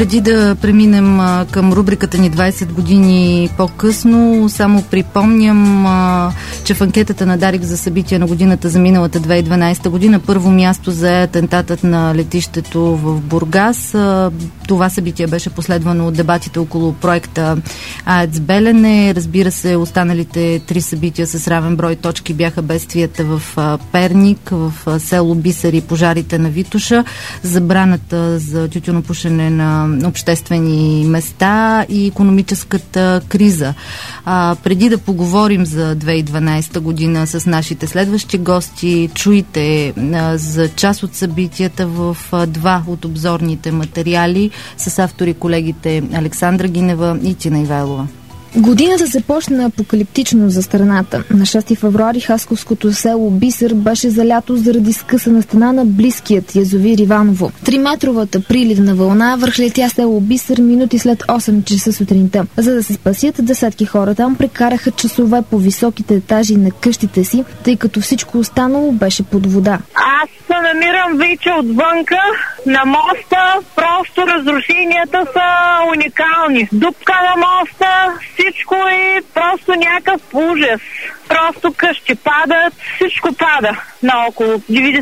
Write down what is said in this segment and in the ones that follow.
Преди да преминем към рубриката ни 20 години по-късно, само припомням, че в анкетата на Дарик за събития на годината за миналата 2012 година първо място зае атентатът на летището в Бургас. Това събитие беше последвано от дебатите около проекта АЕЦ Белене. Разбира се, останалите три събития с равен брой точки бяха бедствията в Перник, в село Бисер и пожарите на Витоша, забраната за тютюнопушене на обществени места и икономическата криза. Преди да поговорим за 2012 година с нашите следващи гости, чуйте за част от събитията в два от обзорните материали с автори колегите Александра Гинева и Тина Ивайлова. Годината започна апокалиптично за страната. На 6 февруари хасковското село Бисер беше залято заради скъсана стена на близкият язовир Иваново. 3-метровата приливна вълна върхлетя село Бисер минути след 8 часа сутринта. За да се спасят, десетки хора там прекараха часове по високите етажи на къщите си, тъй като всичко останало беше под вода. Аз се намирам вече отвънка на моста, просто разрушенията са уникални. Дупка на моста, всичко е просто някакъв ужас. Просто къщи падат, всичко пада наоколо.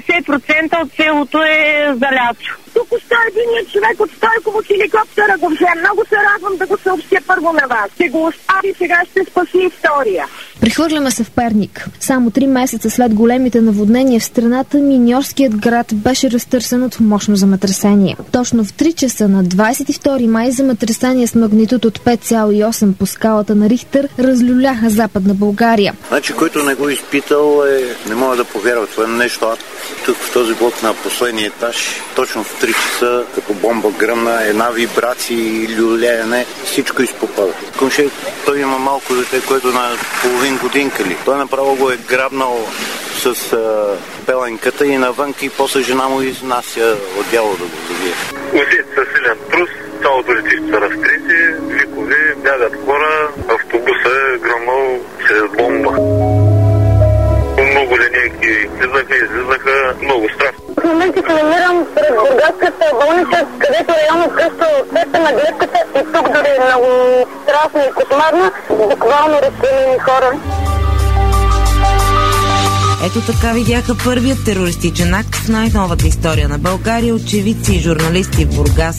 90% от селото е залято. Тук още единият човек от Стойково хеликоптера го взе. Много се радвам да го съобщя първо на вас. Ще го остави, сега ще спаси история. Прехвърляме се в Перник. Само 3 месеца след големите наводнения в страната, миньорският град беше разтърсен от мощно земетресение. Точно в 3 часа на 22 май земетресение с магнитуд от 5,8 по скалата на Рихтер разлюляха Западна България. Значи, който не го изпитал, не мога да повярва това нещо. Тук в този блок на последния етаж, точно в 3 часа, като бомба гръмна, една вибрация и люлеене, всичко изпопада. Той има малко дете, което на половин годинка ли. Той направо го е грабнал с пеленката и навънка и после жена му изнася отдяло да го забие. Усети със силен трус, цялото летище са разтрити, викови, бягат хора, автобуса е гръмнал с бомба. Много линейки излизаха, много страшно. В момента се намирам пред бургаската болница, където районно къща отсета на гледката и тук дори е много страшно и кошмарно, буквално разпилени хора. Ето така видяха първият терористичен акт в най-новата история на България очевидци и журналисти в Бургас.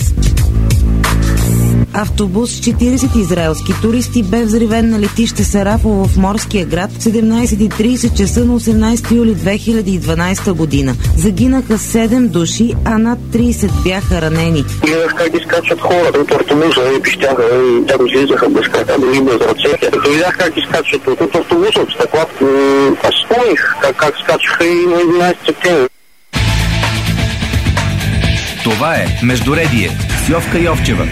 Автобус с 40 израелски туристи бе взривен на летище Сарафово в морския град в 17:30 часа на 18 юли 2012 година. Загинаха 7 души, а над 30 бяха ранени. Гледах как изкачват хората от автобуса и пищяха и там излизаха без крака, дори без ръце. Като видях как изкачват от автобуса от стъкла, аз спомних как скачваха и на 11 септември. Това е Междуредие с Йовка Йовчева.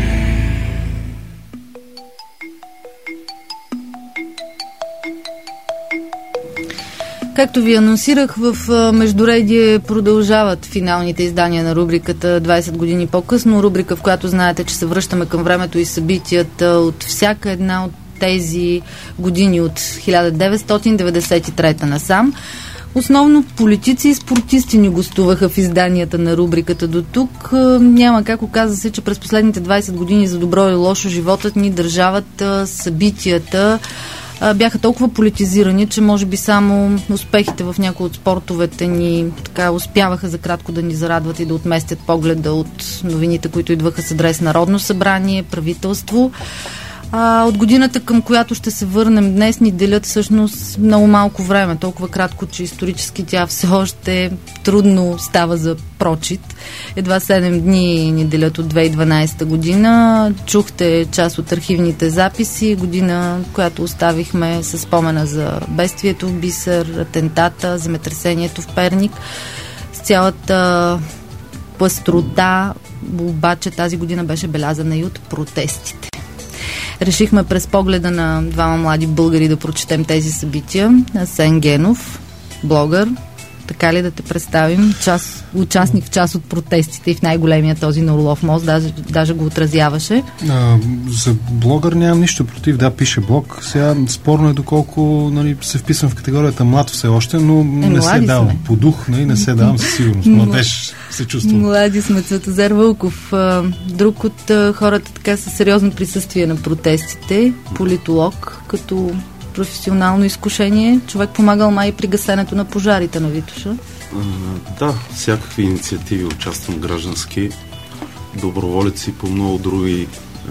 Както ви анонсирах, в Междуредие продължават финалните издания на рубриката 20 години по-късно. Рубрика, в която знаете, че се връщаме към времето и събитията от всяка една от тези години от 1993 насам. Основно политици и спортисти ни гостуваха в изданията на рубриката до тук. Няма как, оказа се, че през последните 20 години за добро и лошо животът ни, държавата, събитията бяха толкова политизирани, че може би само успехите в някои от спортовете ни така успяваха за кратко да ни зарадват и да отместят погледа от новините, които идваха с адрес Народно събрание, правителство. От годината, към която ще се върнем днес, ни делят всъщност много малко време. Толкова кратко, че исторически тя все още трудно става за прочит. Едва 7 дни ни делят от 2012 година. Чухте част от архивните записи. Година, която оставихме със спомена за бедствието в Бисер, атентата, земетресението в Перник. С цялата пъстрота, обаче тази година беше белязана и от протестите. Решихме през погледа на двама млади българи да прочетем тези събития. Асен Генов, блогър, така ли да те представим? Участник в част от протестите и в най-големия този на Орлов мост, даже го отразяваше. За блогър нямам нищо против, да, пише блог. Сега спорно е доколко, нали, се вписвам в категорията млад все още, но не се давам. По дух, нали, не се давам със сигурност. Младеж се чувствам. Млади сме. Цветозар Вълков, друг от хората така със сериозно присъствие на протестите, политолог, като професионално изкушение. Човек помагал май при гасенето на пожарите на Витоша. Да, всякакви инициативи участвам граждански, доброволеци по много други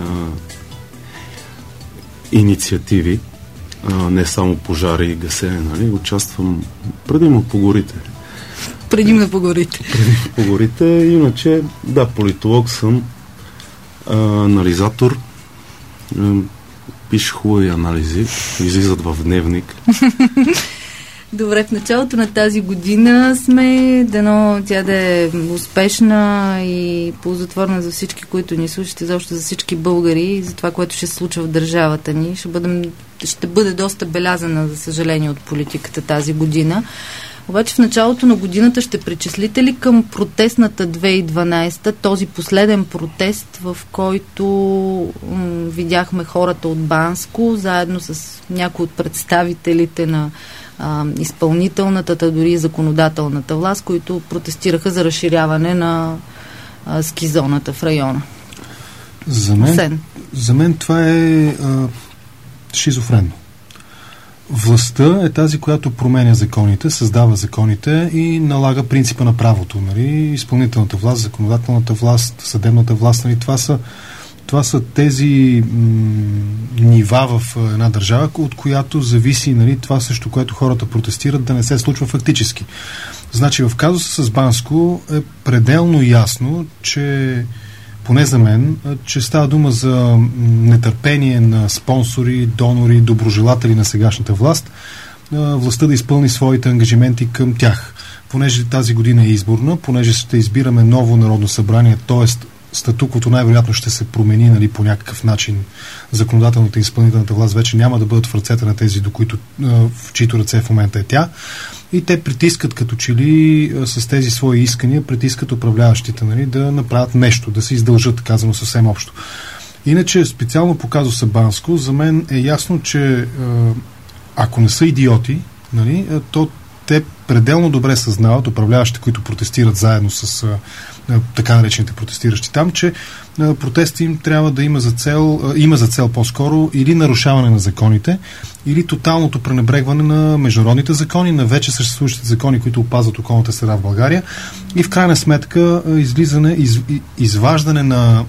инициативи, не само пожари и гасене, нали? Участвам предимно по горите. Предимно по горите. Предимно по горите, иначе, да, политолог съм, анализатор, пише хубави анализи, излизат в дневник. Добре, в началото на тази година сме, дано тя да е успешна и ползотворна за всички, които ни слушат, изобщо за всички българи и за това, което ще се случва в държавата ни. Ще бъде доста белязана, за съжаление, от политиката тази година. Обаче в началото на годината ще причислите ли към протестната 2012, този последен протест, в който видяхме хората от Банско, заедно с някои от представителите на изпълнителната, дори и законодателната власт, които протестираха за разширяване на ски зоната в района? За мен това е шизофренно. Властта е тази, която променя законите, създава законите и налага принципа на правото. Нали? Изпълнителната власт, законодателната власт, съдебната власт. Нали? Това са тези нива в една държава, от която зависи, нали, това също, което хората протестират, да не се случва фактически. Значи в казуса с Банско е пределно ясно, че поне за мен, че става дума за нетърпение на спонсори, донори, доброжелатели на сегашната власт, властта да изпълни своите ангажименти към тях. Понеже тази година е изборна, понеже ще избираме ново народно събрание, т.е. статуквото най-вероятно ще се промени, нали, по някакъв начин. Законодателната и изпълнителната власт вече няма да бъдат в ръцете на тези, в чието ръце в момента е тя. И те притискат, като че ли с тези свои искания, притискат управляващите, нали, да направят нещо, да се издължат, казано съвсем общо. Иначе, специално по казуса Банско, за мен е ясно, че ако не са идиоти, нали, то те пределно добре съзнават, управляващите, които протестират заедно с така наречените протестиращи там, че протестът им трябва да има за цел по-скоро или нарушаване на законите, или тоталното пренебрегване на международните закони, на вече съществуващите закони, които опазват околната среда в България, и в крайна сметка изваждане на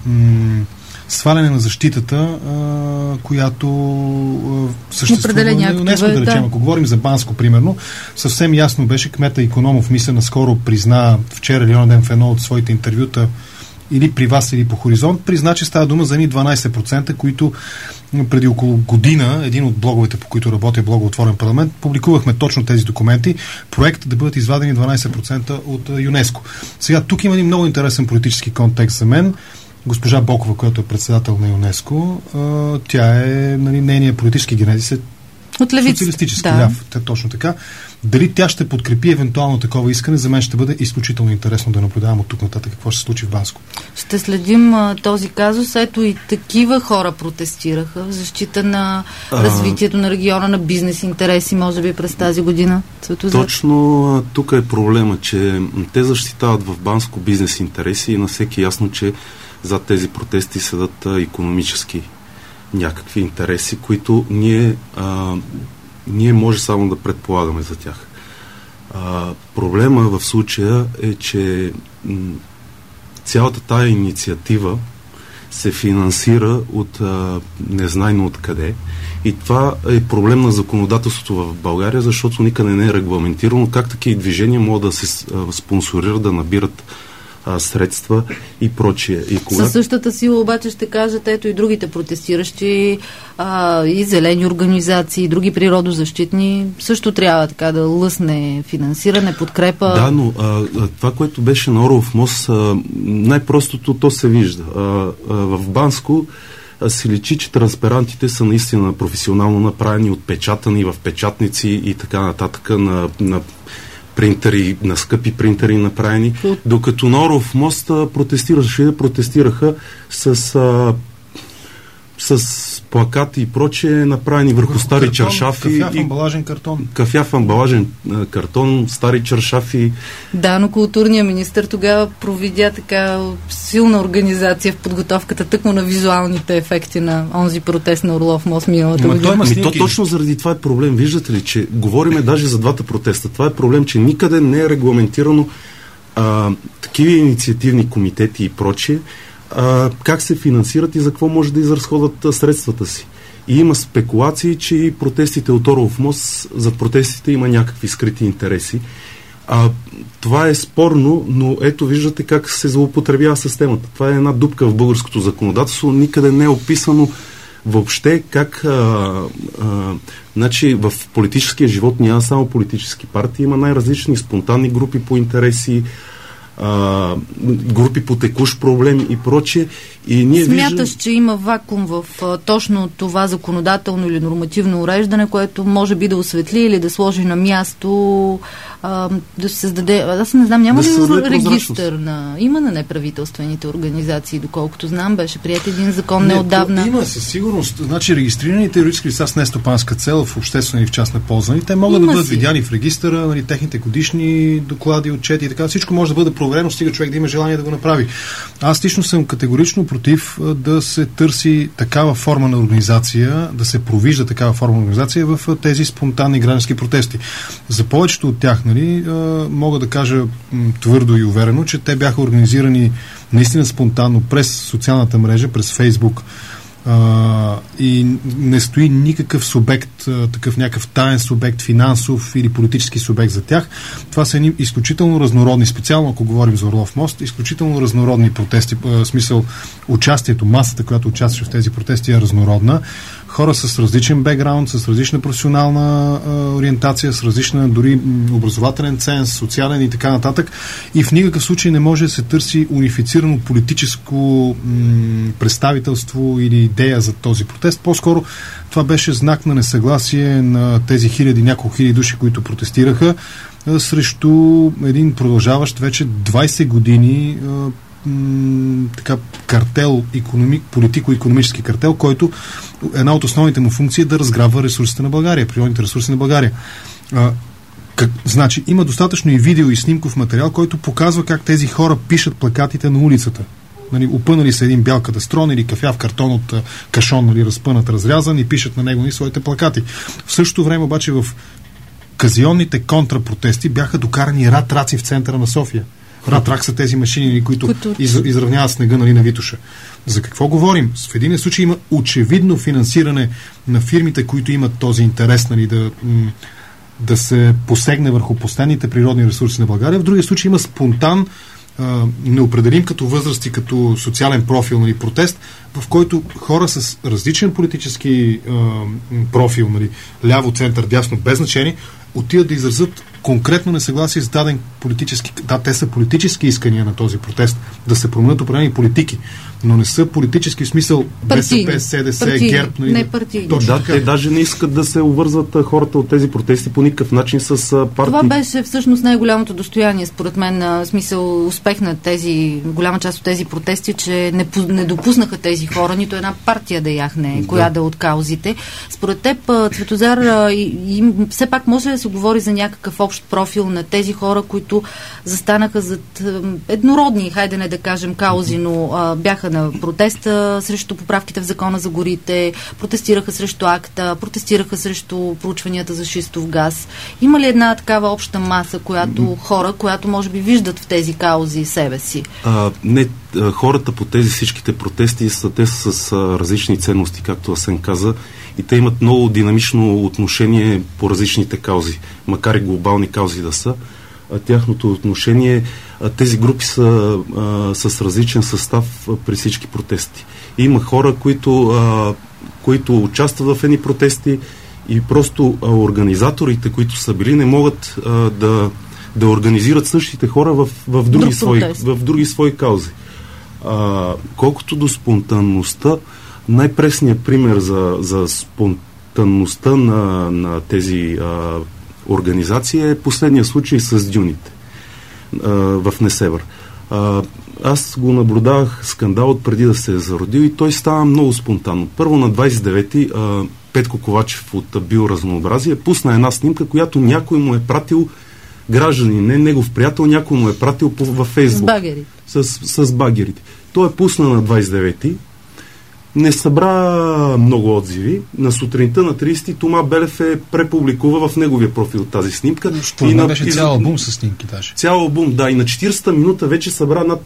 сваляне на защитата, която съществува на ЮНЕСКО, да речем. Ако говорим за Банско, примерно, съвсем ясно беше, кмета Икономов, мисля, наскоро призна, вчера или онен ден в едно от своите интервюта, или при вас, или по Хоризонт, призна, че става дума за едни 12%, които преди около година, един от блоговете, по които работя, блога Отворен парламент, публикувахме точно тези документи, проект да бъдат извадени 12% от ЮНЕСКО. Сега, тук има един много интересен политически контекст за мен. Госпожа Бокова, която е председател на ЮНЕСКО, тя е, нали, нейният политически генезис е социалистически ляв. Точно така. Дали тя ще подкрепи евентуално такова искане, за мен ще бъде изключително интересно да наблюдавам от тук нататък какво ще се случи в Банско. Ще следим този казус. Ето и такива хора протестираха в защита на развитието на региона, на бизнес интереси, може би през тази година. Точно тук е проблема, че те защитават в Банско бизнес интереси и на всеки ясно, че зад тези протести седат икономически някакви интереси, които ние може само да предполагаме за тях. Проблема в случая е, че цялата тая инициатива се финансира от незнайно откъде. И това е проблем на законодателството в България, защото никъде не е регламентирано как такива движения могат да се спонсорират, да набират средства и прочие. Със същата сила обаче ще кажат, ето и другите протестиращи, и зелени организации, и други природозащитни, също трябва така да лъсне финансиране, подкрепа. Да, но това, което беше на Орлов мост, най-простото то се вижда. В Банско се личи, че транспарантите са наистина професионално направени, отпечатани в печатници и така нататък на принтери, на скъпи принтери направени, докато на Орлов мост протестираха с плакати и прочее, направени върху стари чаршафи. Кафяв амбалажен картон, стари чаршафи. Да, но културният министър тогава провидя така силна организация в подготовката тъкмо на визуалните ефекти на онзи протест на Орлов мост миналата година. То точно заради това е проблем. Виждате ли, че говориме даже за двата протеста. Това е проблем, че никъде не е регламентирано такива инициативни комитети и прочее, как се финансират и за какво може да изразходват средствата си. И има спекулации, че и протестите от Орлов мост, за протестите има някакви скрити интереси. Това е спорно, но ето виждате как се злоупотребява с темата. Това е една дупка в българското законодателство. Никъде не е описано въобще как значи в политическия живот няма само политически партии, има най-различни спонтанни групи по интереси, групи по текущ проблем и прочее. И ние смяташ, че има вакуум в точно това законодателно или нормативно уреждане, което може би да осветли или да сложи на място, да се създаде... Аз не знам, няма ли регистър има на неправителствените организации, доколкото знам, беше прият един закон неотдавна. Има със сигурност. Значи регистрираните юридически лица с нестопанска цел в обществена и в частна полза, те могат да бъдат видяни в регистъра, техните годишни доклади, отчети и така. Всичко може да бъде проверено, стига човек да има желание да го направи. Аз лично съм категорично против да се търси такава форма на организация, да се провижда такава форма на организация в тези спонтанни граждански протести. За повечето от тях, мога да кажа твърдо и уверено, че те бяха организирани наистина спонтанно през социалната мрежа, през Фейсбук, и не стои никакъв субект, такъв някакъв таен субект, финансов или политически субект за тях. Това са едни изключително разнородни, специално ако говорим за Орлов мост, изключително разнородни протести, в смисъл участието, масата, която участваше в тези протести е разнородна. Хора с различен бекграунд, с различна професионална ориентация, с различна дори образователен ценз, социален и така нататък. И в никакъв случай не може да се търси унифицирано политическо представителство или идея за този протест. По-скоро това беше знак на несъгласие на тези няколко хиляди души, които протестираха срещу един продължаващ вече 20 години картел, политико-икономически картел, който една от основните му функции е да разграбва ресурсите на България, природните ресурси на България. Значи, има достатъчно и видео и снимков материал, който показва как тези хора пишат плакатите на улицата. Опънали са един бял кадастрон или кафяв картон от кашон, разпънат, разрязан и пишат на него своите плакати. В същото време обаче в казионните контрапротести бяха докарани рад-раци в центъра на София. Рад-рак са тези машини, които изравняват снега на Витоша. За какво говорим? В един случай има очевидно финансиране на фирмите, които имат този интерес, да се посегне върху последните природни ресурси на България. В другия случай има спонтан, неопределим като възраст и като социален профил, протест, в който хора с различен политически профил, ляво, център, дясно, без значение, отиват да изразят конкретно несъгласие с даден политически... Да, те са политически искания на този протест, да се променят определени политики, но не са политически в смисъл БСП, СДС, ГЕРБ. Не партийни. Те даже не искат да се обвързват хората от тези протести по никакъв начин с партии. Това беше всъщност най-голямото достояние, според мен, смисъл успех на голяма част от тези протести, че не допуснаха тези хора, нито една партия да яхне, коя да от каузите. Според теб, Цветозар, все пак може да се говори за някакъв общ профил на тези хора, които застанаха зад еднородни, хайде не да кажем каузи, но бяха на протеста срещу поправките в закона за горите, протестираха срещу акта, протестираха срещу проучванията за шистов газ. Има ли една такава обща маса, която може би виждат в тези каузи себе си? Не, хората по тези всичките протести те са с различни ценности, както Асен каза, и те имат много динамично отношение по различните каузи, макар и глобални каузи да са. Тяхното отношение, тези групи са с различен състав при всички протести. И има хора, които участват в едни протести и просто организаторите, които са били, не могат да организират същите хора в други свои каузи. Колкото до спонтанността, най-пресният пример за спонтанността на тези организация, е последния случай с дюните в Несебър. Аз го наблюдавах скандал от преди да се е зародил и той става много спонтанно. Първо на 29-ти Петко Ковачев от Биоразнообразие пусна една снимка, която някой му е пратил, гражданин, не негов приятел, някой му е пратил във Фейсбук. С багерите. С багерите. Той е пусна на 29-ти, не събра много отзиви. На сутринта на 30-ти Тома Белев е препубликува в неговия профил тази снимка. Това беше цял албум с снимки даже. Цял албум, да. И на 40-та минута вече събра над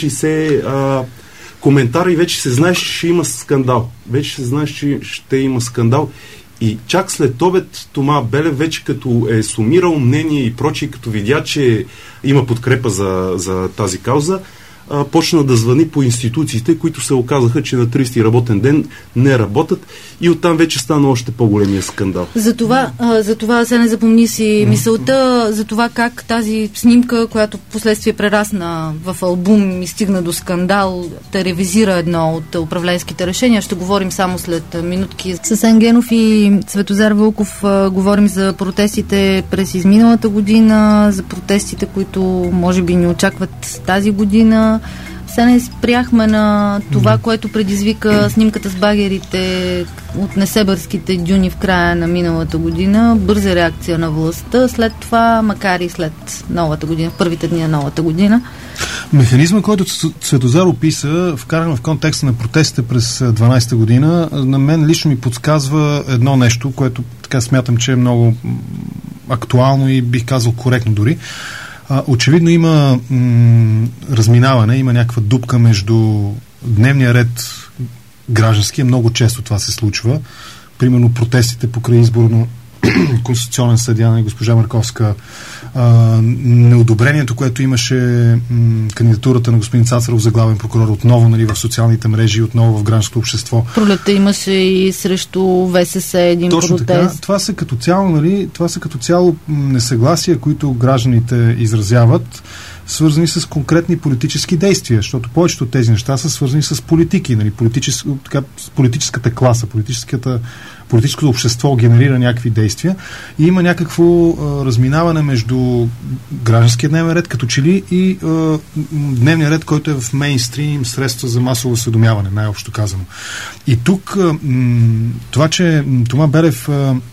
50-60 коментари и вече се знаеш, че ще има скандал. Вече се знаеш, че ще има скандал. И чак след обед Тома Белев вече като е сумирал мнение и прочие, като видя, че има подкрепа за тази кауза, почна да звъни по институциите, които се оказаха, че на 30-ти работен ден не работят и оттам вече стана още по-големия скандал. Затова се не запомни си мисълта за това как тази снимка, която последствие прерасна в албум и стигна до скандал, да ревизира едно от управленските решения. Ще говорим само след минутки. С Асен Генов и Светозар Вълков говорим за протестите през изминалата година, за протестите, които може би ни очакват тази година. Сега не спряхме на това, което предизвика снимката с багерите от несебърските дюни в края на миналата година. Бърза реакция на властта. След това, макар и след новата година, в първите дни на новата година. Механизма, който Светозар описа, вкаран в контекста на протестите през 12-та година, на мен лично ми подсказва едно нещо, което така смятам, че е много актуално и бих казал коректно дори. Очевидно има разминаване, има някаква дупка между дневния ред граждански, много често това се случва. Примерно протестите покрай изборно конституционен съдия на госпожа Марковска, неодобрението, което имаше кандидатурата на господин Цацаров за главен прокурор отново, нали, в социалните мрежи, отново в гражданското общество. Пролетта имаше и срещу ВСС един точно протест. Така, това са като цяло несъгласия, които гражданите изразяват, свързани с конкретни политически действия, защото повечето от тези неща са свързани с политики, нали, политическата класа, политическото общество генерира някакви действия и има някакво разминаване между гражданския дневен ред, като че ли и дневния ред, който е в мейнстрим средства за масово осведомяване, най-общо казано. И тук това, че Тома Белев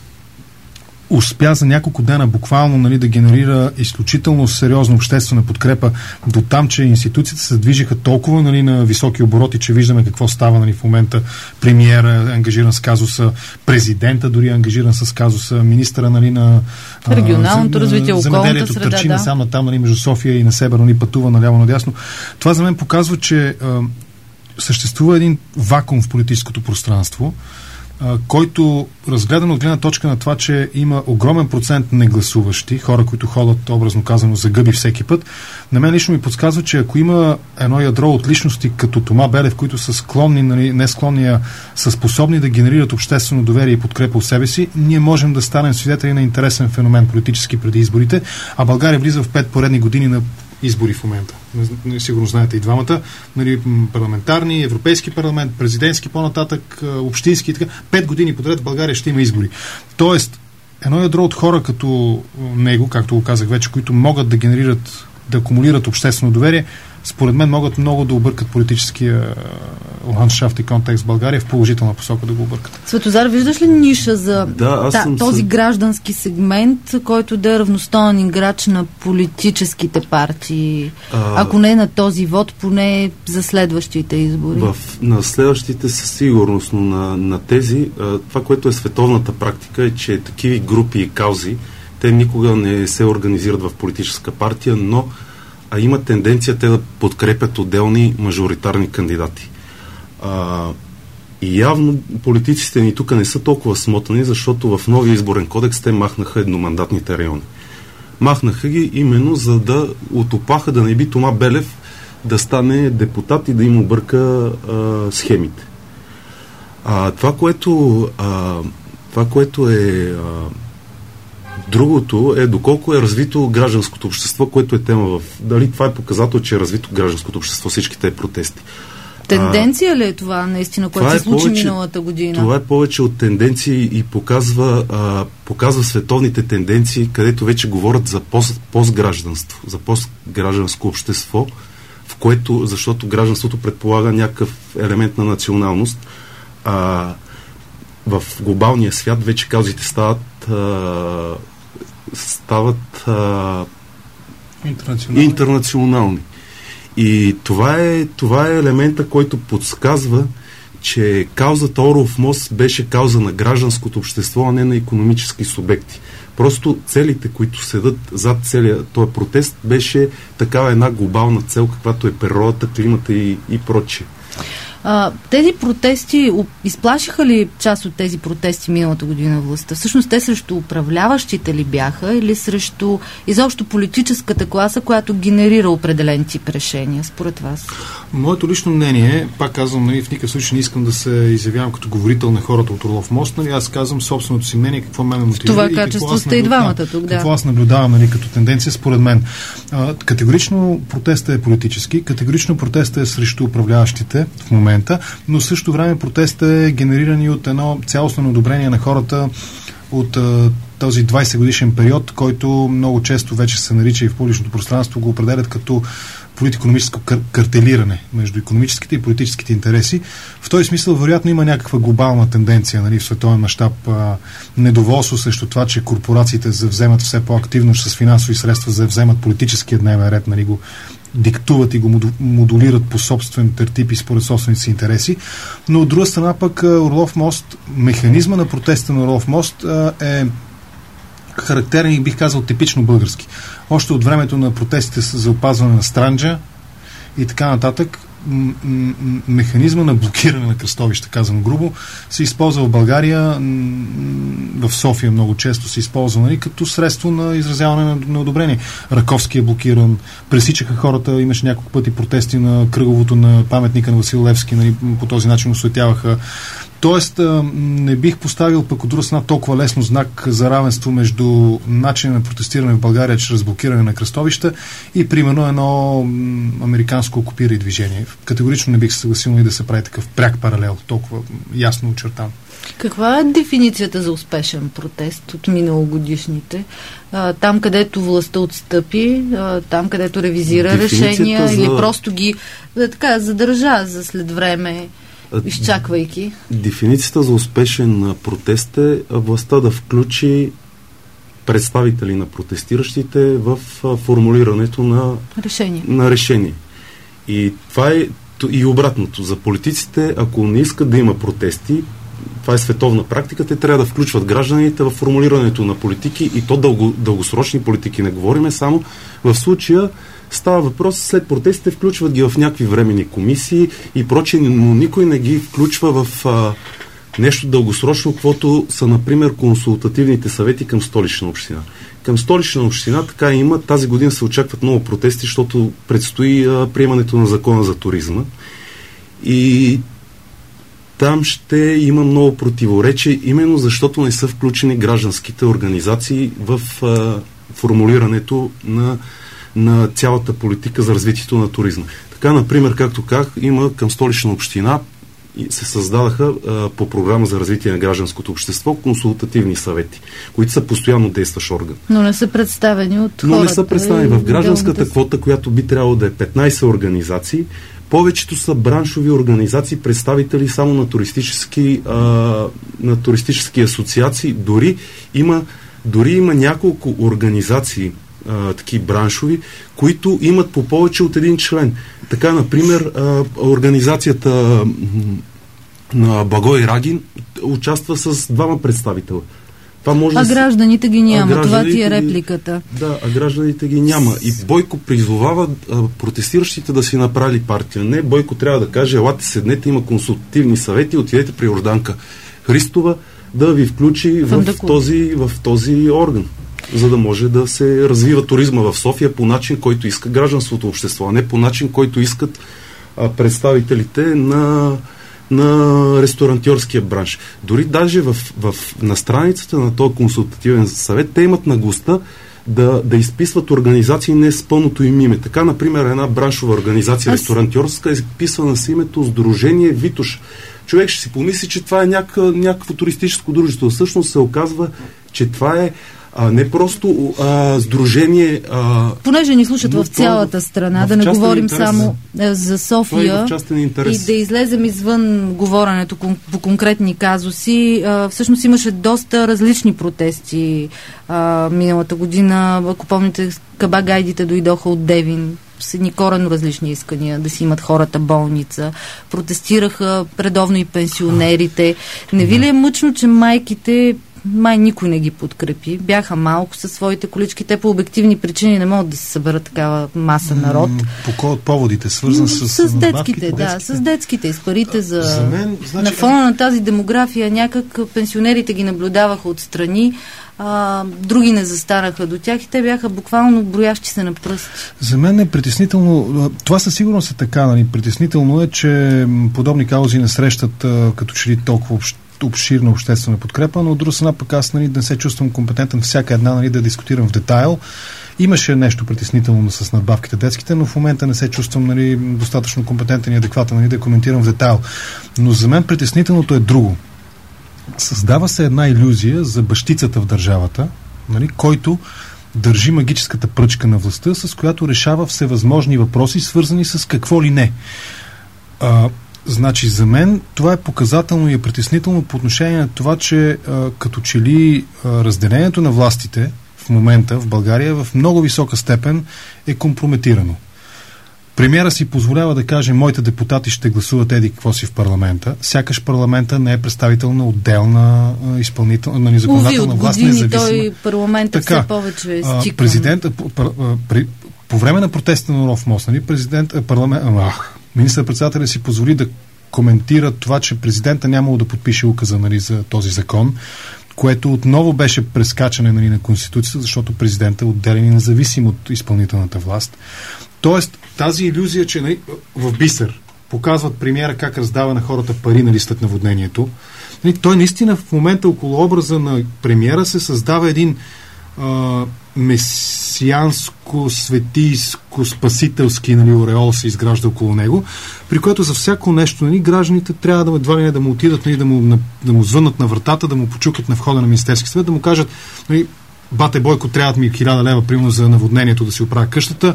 успя за няколко дена буквално, нали, да генерира изключително сериозна обществена подкрепа до там, че институциите се движиха толкова, нали, на високи обороти, че виждаме какво става, нали, в момента. Премиера ангажиран с казуса, президента дори ангажиран с казуса, министъра, нали, на регионалното развитие, околната среда, търчи насам натам, нали, между София и Несебър, нали, пътува наляво надясно. Това за мен показва, че съществува един вакуум в политическото пространство, който, разгледан от гледна точка на това, че има огромен процент негласуващи, хора, които ходят, образно казано, за гъби всеки път, на мен лично ми подсказва, че ако има едно ядро от личности като Тома Белев, които са склонни, нали, не склонни, са способни да генерират обществено доверие и подкрепа от себе си, ние можем да станем свидетели на интересен феномен политически преди изборите, а България влиза в 5 поредни години на избори в момента. Сигурно знаете и двамата. Нали, парламентарни, Европейски парламент, президентски по-нататък, общински и така. 5 години подред в България ще има избори. Тоест, едно ядро от хора като него, както го казах вече, които могат да генерират, да акумулират обществено доверие, според мен могат много да объркат политическия ландшафт и контекст в България в положителна посока да го объркат. Светозар, виждаш ли ниша за този граждански сегмент, който да е равностоен играч на политическите партии? Ако не на този вод, поне за следващите избори? На следващите със сигурност, но на тези, това, което е световната практика, е, че такива групи и каузи, те никога не се организират в политическа партия, но има тенденция те да подкрепят отделни мажоритарни кандидати. И явно политиците ни тук не са толкова смотани, защото в новия изборен кодекс те махнаха едномандатните райони. Махнаха ги именно за да отопаха да не би Тома Белев да стане депутат и да им обърка схемите. Това, което е другото е доколко е развито гражданското общество, което е тема дали това е показател, че е развито гражданското общество, всички тези протести. Тенденция ли е това наистина, което се случи миналата година? Това е повече от тенденции и показва световните тенденции, където вече говорят за постгражданство, за постгражданско общество, в което, защото гражданството предполага някакъв елемент на националност. В глобалния свят вече каузите стават интернационални. И това е елемента, който подсказва, че каузата Орлов мост беше кауза на гражданското общество, а не на икономически субекти. Просто целите, които седат зад целия този протест, беше такава една глобална цел, каквато е природата, климата и прочее. Тези протести, изплашиха ли част от тези протести миналата година властта? Всъщност те срещу управляващите ли бяха или срещу изобщо политическата класа, която генерира определен тип решения, според вас? Моето лично мнение, пак казвам, в никакъв случай не искам да се изявявам като говорител на хората от Орлов мост, аз казвам собственото си мнение, какво ме мотивира. Това качество сте и двамата тук, да. Какво аз наблюдавам като тенденция, според мен. Категорично протестът е политически, категорично протестът е срещу управляващите в момента, но в същото време протестът е генериран и от едно цялостно одобрение на хората от този 20 годишен период, който много често вече се нарича и в публичното пространство, го определят като политико-икономическо картелиране между икономическите и политическите интереси. В този смисъл, вероятно, има някаква глобална тенденция, в световен мащаб, недоволство срещу това, че корпорациите завземат все по-активно с финансови средства, завземат политическия дневен ред, го диктуват и го модулират по собствен тертип и според собствените си интереси. Но от друга страна пък Орлов мост, механизма на протеста на Орлов мост е характерен и бих казал типично български. Още от времето на протестите за опазване на Странджа и така нататък, механизма на блокиране на кръстовища, казано грубо, се използва в България, в София много често се използва като средство на изразяване на одобрение. Раковски е блокиран, пресичаха хората, имаше няколко пъти протести на кръговото на паметника на Васил Левски, по този начин осветяваха. Тоест, не бих поставил пък от друга страна толкова лесно знак за равенство между начина на протестиране в България чрез блокиране на кръстовища и примерно едно американско окупиране движение. Категорично не бих се съгласил и да се прави такъв пряк паралел, толкова ясно очертан. Каква е дефиницията за успешен протест от миналогодишните? Там, където властта отстъпи, там, където ревизира решения или просто ги задържа за след време, изчаквайки? Дефиницията за успешен протест е властта да включи представители на протестиращите в формулирането на решение. И това е и обратното. За политиците, ако не искат да има протести, това е световна практика, те трябва да включват гражданите в формулирането на политики и то дългосрочни политики. Не говориме само в случая. Става въпрос, след протестите включват ги в някакви временни комисии и прочее, но никой не ги включва в нещо дългосрочно, каквото са, например, консултативните съвети към Столична община. Към Столична община така има. Тази година се очакват много протести, защото предстои приемането на закона за туризма. И там ще има много противоречия, именно защото не са включени гражданските организации в формулирането на цялата политика за развитието на туризма. Така, например, както казах, има към Столична община се създадаха по програма за развитие на гражданското общество консултативни съвети, които са постоянно действащ орган. Но не са представени от хората. Но не са представени в гражданската квота, която би трябвало да е 15 организации. Повечето са браншови организации, представители само на туристически асоциации. Дори има няколко организации, такива браншови, които имат по повече от един член. Така, например, организацията на Благой Рагин участва с 2 представителя. Гражданите ги няма. Това ти е репликата. Да, а гражданите ги няма. И Бойко призовава протестиращите да си направили партия. Не, Бойко трябва да каже: елате, седнете, има консултативни съвети, отидете при Йорданка Христова да ви включи в този орган, за да може да се развива туризма в София по начин, който иска гражданството общество, а не по начин, който искат представителите на ресторантьорския бранш. Дори даже на страницата на този консултативен съвет те имат наглостта да изписват организации не с пълното им име. Така, например, една браншова организация, ресторантьорска, е изписвана с името Сдружение Витош. Човек ще си помисли, че това е някакво туристическо дружество. Всъщност се оказва, че това е не просто сдружение... Понеже ни слушат в цялата страна, да не говорим интерес, само за София и да излезем извън говоренето по конкретни казуси. Всъщност имаше доста различни протести миналата година. Ако помните, кабагайдите дойдоха от Девин с едни коренно различни искания да си имат хората болница. Протестираха редовно и пенсионерите. Не ви ли е мъчно, че майките... Май никой не ги подкрепи. Бяха малко със своите колички. Те по обективни причини не могат да се съберат такава маса народ. По кой от поводите? Свързан с детските, с детските. И с парите за... мен, значи... На фона на тази демография някак пенсионерите ги наблюдаваха отстрани, други не застанаха до тях и те бяха буквално броящи се на пръсти. За мен е притеснително. Това със сигурност е така. Нали? Притеснително е, че подобни каузи не срещат като че ли толкова обширна обществена подкрепа, но от друга страна пък аз не се чувствам компетентен всяка една да дискутирам в детайл. Имаше нещо притеснително с надбавките детските, но в момента не се чувствам достатъчно компетентен и адекватен да коментирам в детайл. Но за мен притеснителното е друго. Създава се една илюзия за бащицата в държавата, който държи магическата пръчка на властта, с която решава всевъзможни въпроси, свързани с какво ли не. Значи за мен това е показателно и е притеснително по отношение на това, че като че ли разделението на властите в момента в България в много висока степен е компрометирано. Премиера си позволява да каже: моите депутати ще гласуват еди какво си в парламента. Сякаш парламента не е представител на отделна изпълнителна, законодателна власт, независима. Той парламента все повече е стикан. По време на протеста на Нов мост, министър-председателя си позволи да коментира това, че президента нямало да подпише указа за този закон, което отново беше прескачане на Конституцията, защото президента е отделен и независим от изпълнителната власт. Тоест, тази илюзия, че в Бисер показват премиера как раздава на хората пари след наводнението, той наистина в момента около образа на премиера се създава един месианско, светийско, спасителски ореол се изгражда около него, при което за всяко нещо гражданите трябва едва ли не да му отидат, да му звъннат на вратата, да му почукат на входа на Министерски съвет, да му кажат: бате Бойко, трябват ми 1000 лева, примерно за наводнението да си оправя къщата,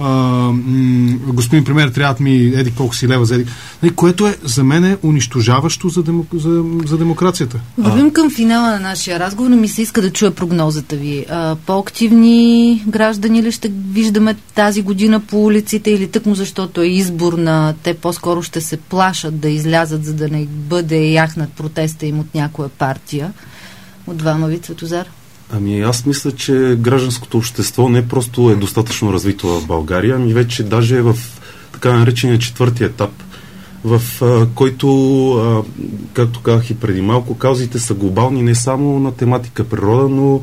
господин премиер, трябват ми еди колко си лева за еди... Което е за мен е унищожаващо за демокрацията. Вървим към финала на нашия разговор, но ми се иска да чуя прогнозата ви. По-активни граждани ли ще виждаме тази година по улиците, или тъкмо защото е изборна, те по-скоро ще се плашат да излязат, за да не бъде яхнат протеста им от някоя партия? От двама ви, Цветозар? Аз мисля, че гражданското общество не просто е достатъчно развито в България, вече даже е в така наречения 4-ти етап, в който, както казах и преди малко, каузите са глобални не само на тематика природа, но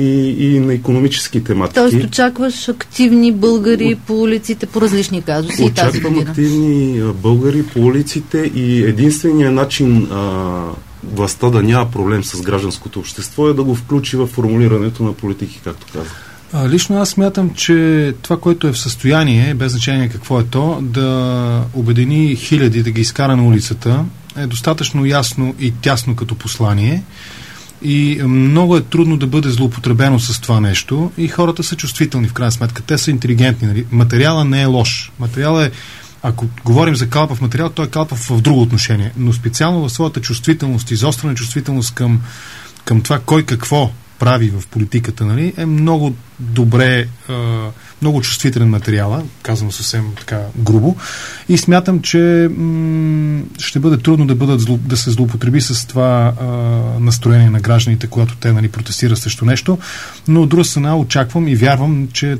и на икономически тематики. Тоест очакваш активни българи по улиците по различни казуси тази година? Очаквам активни българи по улиците и единственият начин властта да няма проблем с гражданското общество е да го включи в формулирането на политики, както казах. Лично аз смятам, че това, което е в състояние, без значение какво е то, да обедини хиляди, да ги изкара на улицата, е достатъчно ясно и тясно като послание и много е трудно да бъде злоупотребено с това нещо и хората са чувствителни в крайна сметка. Те са интелигентни. Материала не е лош. Материала е, ако говорим за калпав материал, той е калпав в друго отношение, но специално в своята чувствителност, изострена чувствителност към това кой какво прави в политиката, е много добре, много чувствителен материала, казвам съвсем така грубо, и смятам, че ще бъде трудно да се злоупотреби с това настроение на гражданите, когато те протестират срещу нещо, но от друга страна очаквам и вярвам, че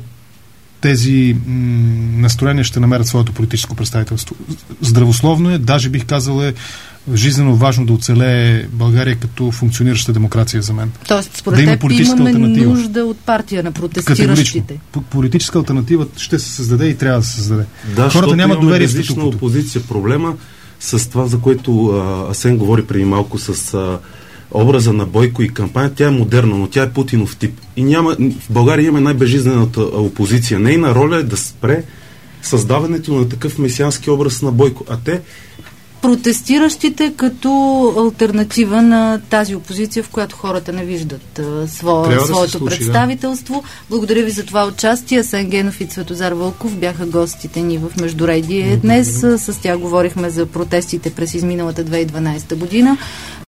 тези настроения ще намерят своето политическо представителство. Здравословно е, даже бих казал е жизненно важно да оцелее България като функционираща демокрация за мен. Тоест, според теб имаме нужда от партия на протестиращите. Политическа алтернатива ще се създаде и трябва да се създаде. Да, хората нямат доверие в различна опозиция. Проблема с това, за което Асен говори преди малко, с образа на Бойко и кампания, тя е модерна, но тя е Путинов тип. И в България имаме най-безжизнената опозиция. Нейна роля е да спре създаването на такъв месиански образ на Бойко. А те протестиращите като алтернатива на тази опозиция, в която хората не виждат своето представителство. Благодаря ви за това участие. Асен Генов и Цветозар Вълков бяха гостите ни в Междуредие. Днес с тях говорихме за протестите през изминалата 2012 година.